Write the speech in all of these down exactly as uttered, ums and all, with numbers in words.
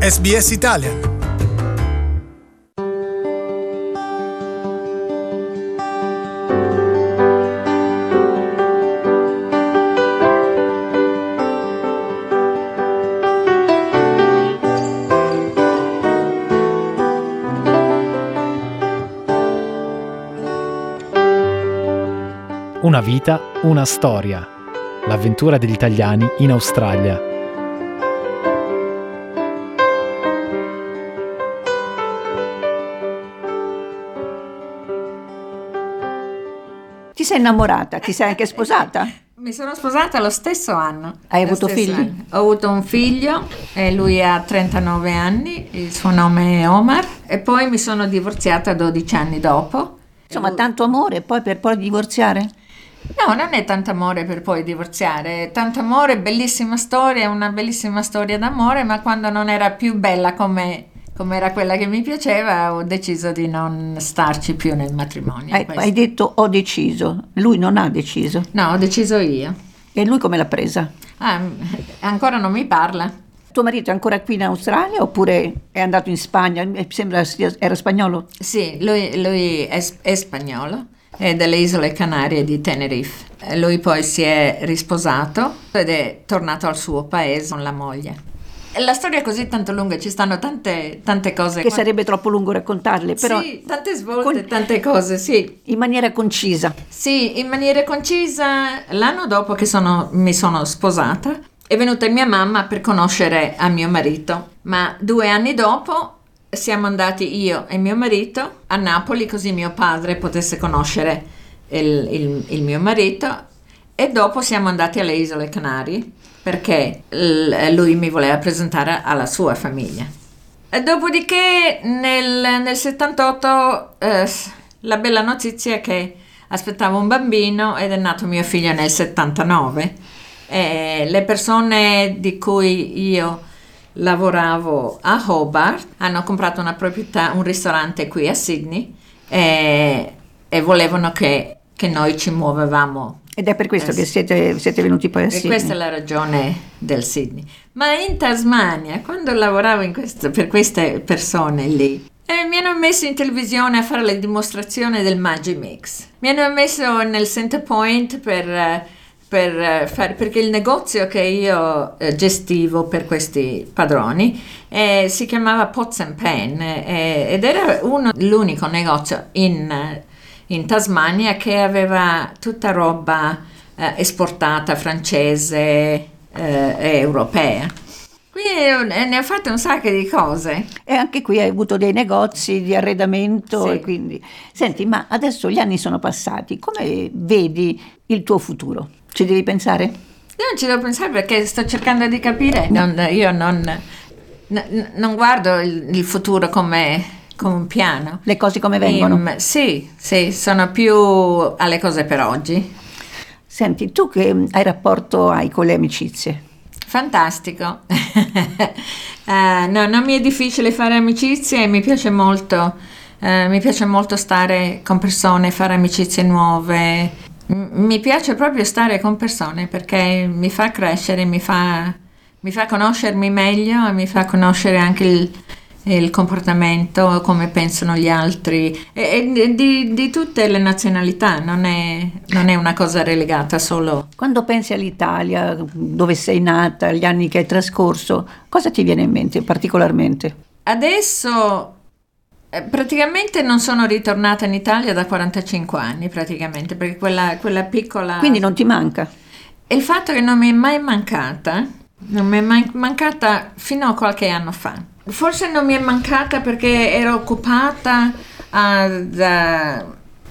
S B S Italian. Una vita, una storia. L'avventura degli italiani in Australia. Ti sei innamorata? Ti sei anche sposata? Mi sono sposata lo stesso anno. Hai Lo avuto stesso figli? anno. Ho avuto un figlio e lui ha trentanove anni, il suo nome è Omar, e poi mi sono divorziata dodici anni dopo. Insomma, tanto amore, poi per poi divorziare? No, non è tanto amore per poi divorziare, è tanto amore, bellissima storia, una bellissima storia d'amore, ma quando non era più bella come, come era quella che mi piaceva, ho deciso di non starci più nel matrimonio. Hai, hai detto ho deciso, lui non ha deciso. No, ho deciso io. E lui come l'ha presa? Ah, ancora non mi parla. Tuo marito è ancora qui in Australia oppure è andato in Spagna? Mi sembra sia, era spagnolo? Sì, lui, lui è, è spagnolo, è delle isole Canarie di Tenerife. Lui poi si è risposato ed è tornato al suo paese con la moglie. La storia è così tanto lunga, ci stanno tante, tante cose. Che sarebbe troppo lungo raccontarle, però... Sì, tante svolte, con- tante cose, sì. In maniera concisa. Sì, in maniera concisa, l'anno dopo che sono, mi sono sposata, è venuta mia mamma per conoscere a mio marito, ma due anni dopo siamo andati io e mio marito a Napoli così mio padre potesse conoscere il, il, il mio marito, e dopo siamo andati alle Isole Canarie perché l- lui mi voleva presentare alla sua famiglia. E dopodiché nel, nel settantotto eh, la bella notizia è che aspettavo un bambino ed è nato mio figlio nel settantanove. E le persone di cui io lavoravo a Hobart hanno comprato una proprietà, un ristorante qui a Sydney, e, e volevano che, che noi ci muovevamo. Ed è per questo Eh, che siete, siete venuti poi a E Sydney. questa è la ragione del Sydney. Ma in Tasmania, quando lavoravo in questo, per queste persone lì, eh, mi hanno messo in televisione a fare la dimostrazione del Magimix. Mi hanno messo nel Center Point per... eh, per eh, fare, perché il negozio che io eh, gestivo per questi padroni eh, si chiamava Pots and Pan, eh, ed era uno, l'unico negozio in, eh, in Tasmania che aveva tutta roba eh, esportata francese eh, e europea. Quindi eh, ne ho fatte un sacco di cose. E anche qui hai avuto dei negozi di arredamento. Sì. E quindi... Senti, ma adesso gli anni sono passati, come vedi il tuo futuro? Ci devi pensare? Non ci devo pensare perché sto cercando di capire. Non- io non, n- non guardo il, il futuro come, come un piano. Le cose come vengono? Im- sì, sì, sono più alle cose per oggi. Senti, tu che hai rapporto hai con le amicizie? Fantastico. Eh, no, non mi è difficile fare amicizie e mi piace molto, eh, mi piace molto stare con persone, fare amicizie nuove. M- mi piace proprio stare con persone perché mi fa crescere, mi fa, mi fa conoscermi meglio e mi fa conoscere anche il, il comportamento, come pensano gli altri, e, e di, di tutte le nazionalità, non è, non è una cosa relegata solo. Quando pensi all'Italia, dove sei nata, gli anni che hai trascorso, cosa ti viene in mente particolarmente? Adesso eh, praticamente non sono ritornata in Italia da quarantacinque anni, praticamente, perché quella, quella piccola... Quindi non ti manca? E il fatto che non mi è mai mancata, non mi è mai mancata fino a qualche anno fa. Forse non mi è mancata perché ero occupata ad, eh,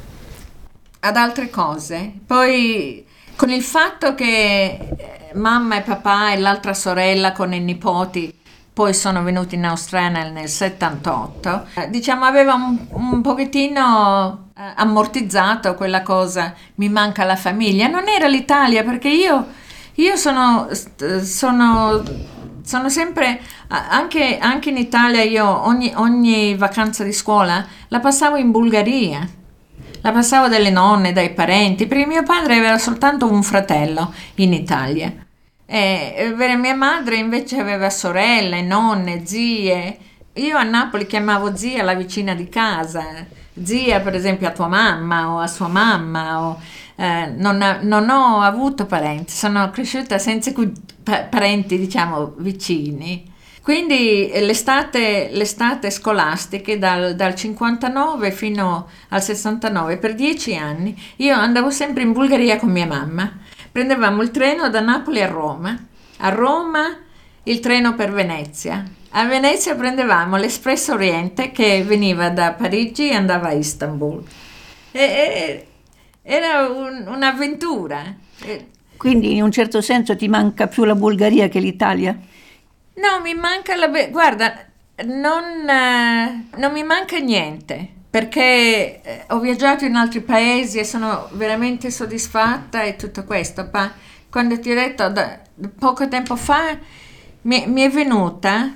ad altre cose. Poi con il fatto che eh, mamma e papà e l'altra sorella con i nipoti poi sono venuti in Australia nel settantotto, eh, diciamo aveva un, un pochettino eh, ammortizzato quella cosa, mi manca la famiglia. Non era l'Italia perché io, io sono, sono, sono sempre, anche, anche in Italia io ogni, ogni vacanza di scuola la passavo in Bulgaria. La passavo dalle nonne, dai parenti, perché mio padre aveva soltanto un fratello in Italia. E mia madre invece aveva sorelle, nonne, zie. Io a Napoli chiamavo zia la vicina di casa, zia per esempio a tua mamma o a sua mamma. O, eh, non, ha, non ho avuto parenti, sono cresciuta senza cu- pa- parenti diciamo vicini. Quindi l'estate, l'estate scolastiche dal, dal cinquantanove fino al sessantanove, per dieci anni, io andavo sempre in Bulgaria con mia mamma. Prendevamo il treno da Napoli a Roma, a Roma il treno per Venezia. A Venezia prendevamo l'Espresso Oriente che veniva da Parigi e andava a Istanbul. E, e, era un, un'avventura. Quindi in un certo senso ti manca più la Bulgaria che l'Italia? No, mi manca la... Guarda, non, eh, non mi manca niente, perché eh, ho viaggiato in altri paesi e sono veramente soddisfatta e tutto questo. Ma quando ti ho detto, da, poco tempo fa, mi, mi è venuta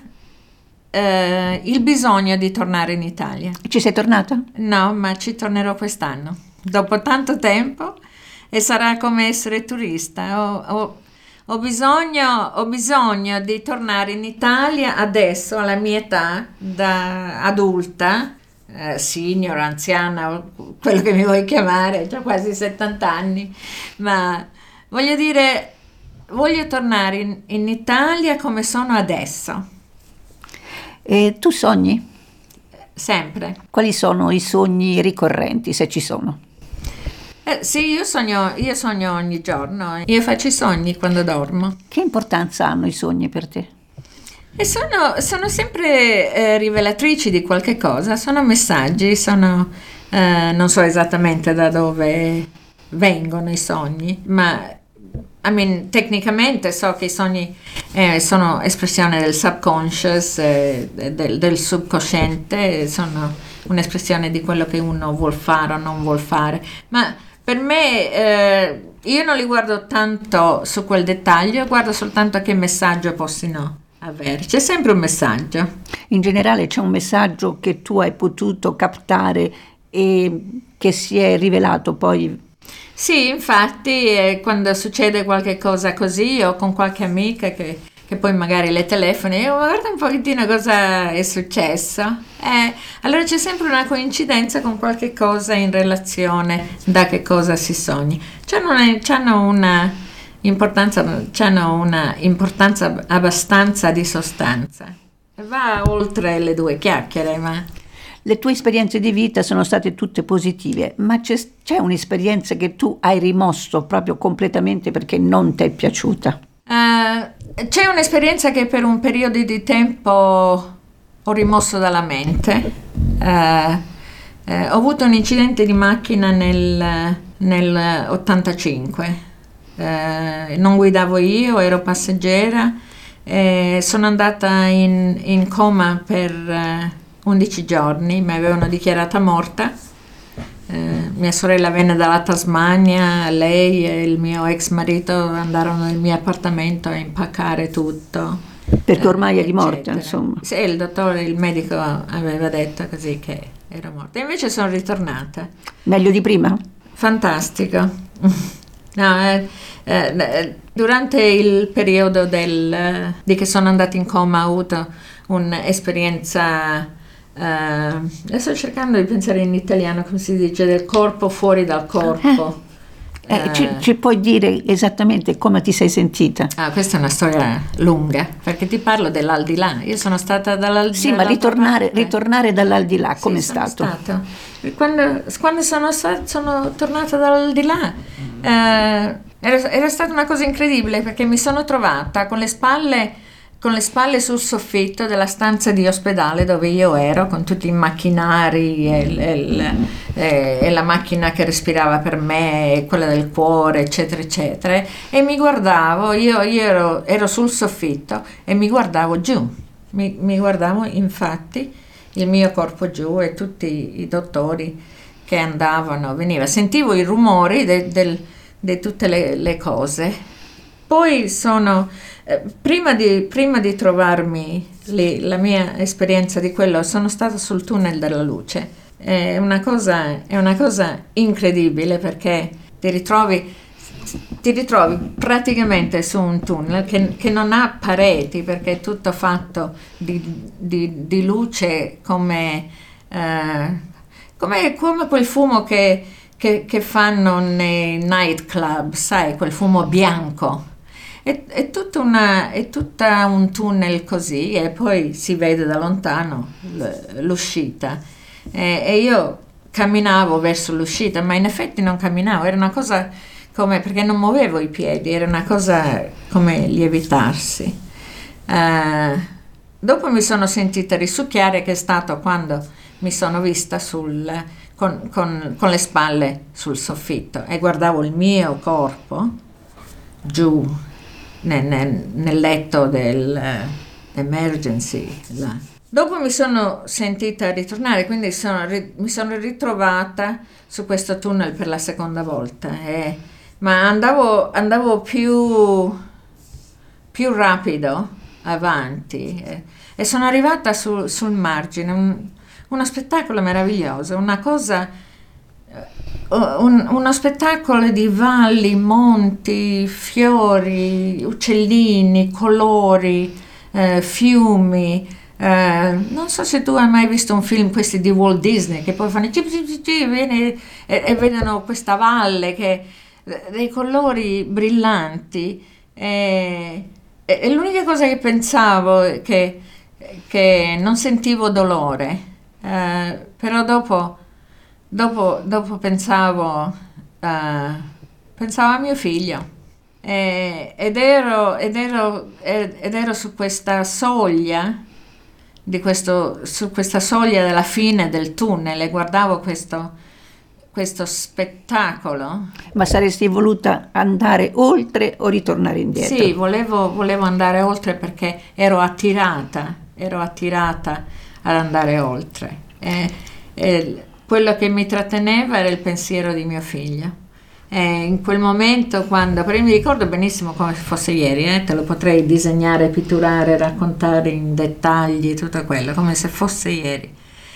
eh, il bisogno di tornare in Italia. Ci sei tornata? No, ma ci tornerò quest'anno, dopo tanto tempo, e sarà come essere turista. Ho, ho, Ho bisogno, ho bisogno di tornare in Italia adesso, alla mia età, da adulta, eh, senior, anziana, quello che mi vuoi chiamare, ho già quasi settanta anni, ma voglio dire, voglio tornare in, in Italia come sono adesso. E tu sogni? Sempre. Quali sono i sogni ricorrenti, se ci sono? Eh, sì, io sogno, io sogno ogni giorno, io faccio i sogni quando dormo. Che importanza hanno i sogni per te? E sono, sono sempre eh, rivelatrici di qualche cosa, sono messaggi, sono, eh, non so esattamente da dove vengono i sogni, ma I mean, tecnicamente so che i sogni eh, sono espressione del subconscious, eh, del, del subconsciente, sono un'espressione di quello che uno vuol fare o non vuol fare, ma per me eh, io non li guardo tanto su quel dettaglio, guardo soltanto che messaggio possono avere, c'è sempre un messaggio. In generale c'è un messaggio che tu hai potuto captare e che si è rivelato poi. Sì, infatti eh, quando succede qualche cosa così o con qualche amica che, che poi magari le telefoni, oh, guarda un pochettino cosa è successo, eh, allora c'è sempre una coincidenza con qualche cosa in relazione da che cosa si sogni. C'hanno una, c'hanno una importanza, c'hanno una importanza abbastanza di sostanza, va oltre le due chiacchiere, ma... Le tue esperienze di vita sono state tutte positive, ma c'è, c'è un'esperienza che tu hai rimosso proprio completamente perché non ti è piaciuta? Uh, c'è un'esperienza che per un periodo di tempo ho rimosso dalla mente. Uh, uh, ho avuto un incidente di macchina nel, nel ottantacinque. Uh, non guidavo io, ero passeggera. E sono andata in, in coma per... Uh, undici giorni, mi avevano dichiarata morta. Eh, mia sorella venne dalla Tasmania, lei e il mio ex marito andarono nel mio appartamento a impaccare tutto. Perché ormai eh, eri morta, insomma. Sì, il dottore, il medico aveva detto così che ero morta. Invece sono ritornata. Meglio di prima? Fantastico. No, eh, eh, durante il periodo del, di che sono andata in coma ho avuto un'esperienza... Uh, sto cercando di pensare in italiano come si dice, del corpo fuori dal corpo. Eh, eh, uh, ci, ci puoi dire esattamente come ti sei sentita? Ah, questa è una storia lunga perché ti parlo dell'aldilà. Io sono stata dall'aldilà. Sì, ma ritornare, ritornare dall'aldilà come sì, è stato? stato? Quando, quando sono, stata, sono tornata dall'aldilà uh, era, era stata una cosa incredibile perché mi sono trovata con le spalle con le spalle sul soffitto della stanza di ospedale dove io ero, con tutti i macchinari e, e, e, e la macchina che respirava per me, e quella del cuore, eccetera, eccetera. E mi guardavo, io, io ero, ero sul soffitto e mi guardavo giù. Mi, mi guardavo infatti il mio corpo giù e tutti i dottori che andavano, veniva. Sentivo i rumori di tutte le, le cose. Poi sono... Eh, prima, di, prima di trovarmi lì, la mia esperienza di quello, sono stata sul tunnel della luce. È una cosa, è una cosa incredibile perché ti ritrovi ti ritrovi praticamente su un tunnel che, che non ha pareti, perché è tutto fatto di, di, di luce come, eh, come, come quel fumo che, che, che fanno nei nightclub, sai, quel fumo bianco. È, è, tutta una, è tutta un tunnel così, e poi si vede da lontano l'uscita. E, e io camminavo verso l'uscita, ma in effetti non camminavo, era una cosa come, perché non muovevo i piedi, era una cosa come lievitarsi. Uh, dopo mi sono sentita risucchiare, che è stato quando mi sono vista sul, con, con, con le spalle sul soffitto e guardavo il mio corpo giù nel, nel, nel letto dell'emergency. Là. Dopo mi sono sentita ritornare, quindi sono, mi sono ritrovata su questo tunnel per la seconda volta, e, ma andavo, andavo più, più rapido avanti, e, e sono arrivata su, sul margine, un, uno spettacolo meraviglioso, una cosa, un, uno spettacolo di valli, monti, fiori, uccellini, colori, eh, fiumi. Uh, non so se tu hai mai visto un film, questi di Walt Disney, che poi fanno cip, cip, cip, cip, e, e, e vedono questa valle che dei colori brillanti, e, e, e l'unica cosa che pensavo è che, che non sentivo dolore, uh, però dopo, dopo, dopo pensavo, uh, pensavo a mio figlio, e, ed, ero, ed, ero, ed ero su questa soglia di questo, su questa soglia della fine del tunnel, e guardavo questo, questo spettacolo. Ma saresti voluta andare oltre o ritornare indietro? Sì, volevo, volevo andare oltre, perché ero attirata, ero attirata ad andare oltre. E, e quello che mi tratteneva era il pensiero di mio figlio. E in quel momento, quando, però mi ricordo benissimo come se fosse ieri, eh, te lo potrei disegnare, pitturare, raccontare in dettagli tutto quello, come se fosse ieri.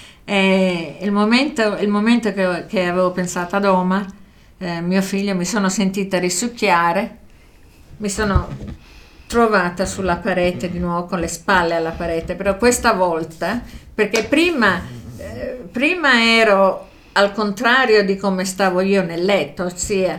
E il momento, il momento che, che avevo pensato ad Omar, eh, mio figlio, mi sono sentita risucchiare, mi sono trovata sulla parete di nuovo, con le spalle alla parete, però questa volta, perché prima, eh, prima ero al contrario di come stavo io nel letto, ossia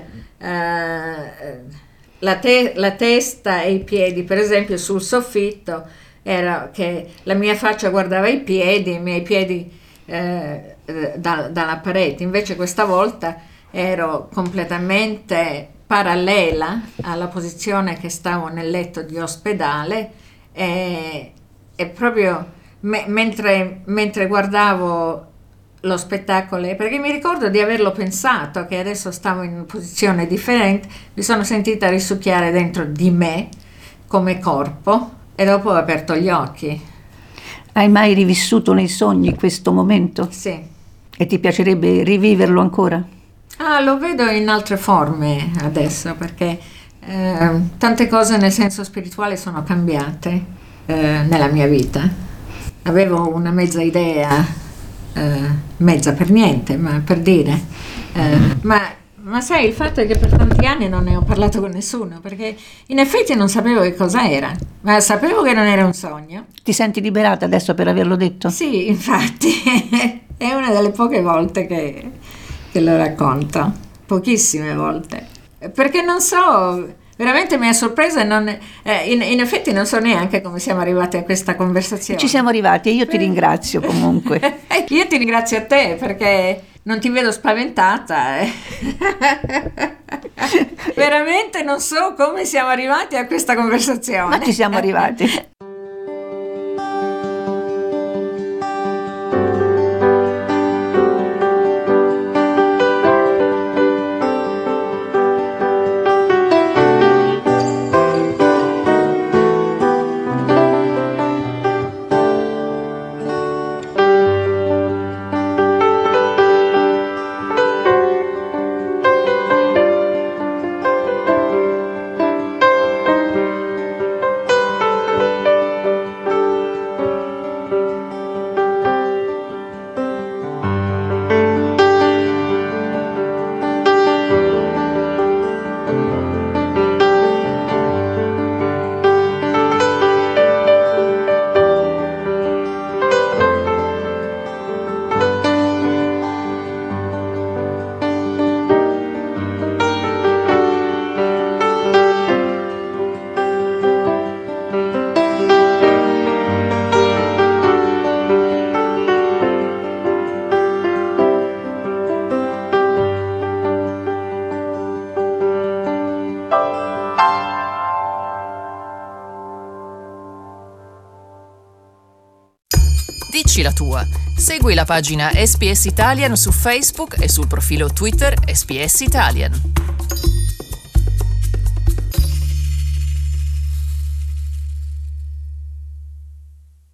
eh, la, te- la testa e i piedi, per esempio sul soffitto, era che la mia faccia guardava i piedi, i miei piedi eh, da- dalla parete. Invece questa volta ero completamente parallela alla posizione che stavo nel letto di ospedale, e, e proprio me- mentre, mentre guardavo lo spettacolo, perché mi ricordo di averlo pensato, che adesso stavo in una posizione differente, mi sono sentita risucchiare dentro di me come corpo, e dopo ho aperto gli occhi. Hai mai rivissuto nei sogni questo momento? Sì. E ti piacerebbe riviverlo ancora? Ah, lo vedo in altre forme adesso, perché eh, tante cose nel senso spirituale sono cambiate eh, nella mia vita. Avevo una mezza idea, Uh, mezza per niente, ma per dire, uh, ma, ma sai, il fatto è che per tanti anni non ne ho parlato con nessuno, perché in effetti non sapevo che cosa era, ma sapevo che non era un sogno. Ti senti liberata adesso per averlo detto? Sì, infatti è una delle poche volte che, che lo racconto, pochissime volte, perché non so, veramente mi ha sorpresa, e non, eh, in, in effetti non so neanche come siamo arrivati a questa conversazione. Ci siamo arrivati, e io ti ringrazio comunque. Io ti ringrazio a te, perché non ti vedo spaventata. Eh. Veramente non so come siamo arrivati a questa conversazione. Ma ci siamo arrivati. dici la tua. Segui la pagina S B S Italian su Facebook e sul profilo Twitter S B S Italian.